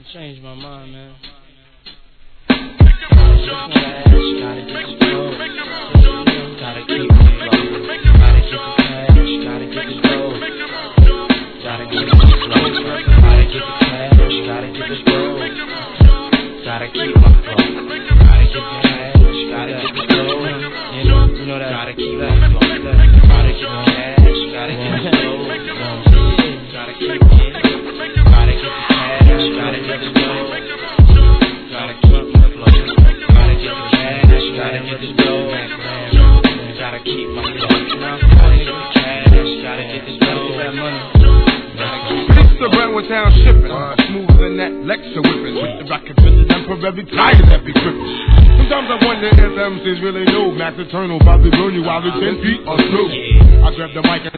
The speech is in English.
Changed my mind, man. Gotta get the dough. Gotta keep my flow. Gotta get the cash. Gotta get the dough. Gotta keep my flow. Gotta get the cash. Gotta get the dough. Gotta keep my flow. Gotta get the cash. Gotta get the dough. You know that. Gotta keep that flow. Gotta get the cash. Gotta get the dough. Gotta keep it. Gotta get the cash. Gotta get the dough. Gotta keep my flow. Gotta get the cash. Gotta get the dough. Gotta keep my flow. Gotta get the cash. Gotta get the dough. That money. The Brentwood town shipping, smoother than that Lexa whipping. With the rocket vision and forever tigers that be gripping. Sometimes I wonder if MCs really know Max Eternal about to burn you while the 10 feet are through. I grab the mic and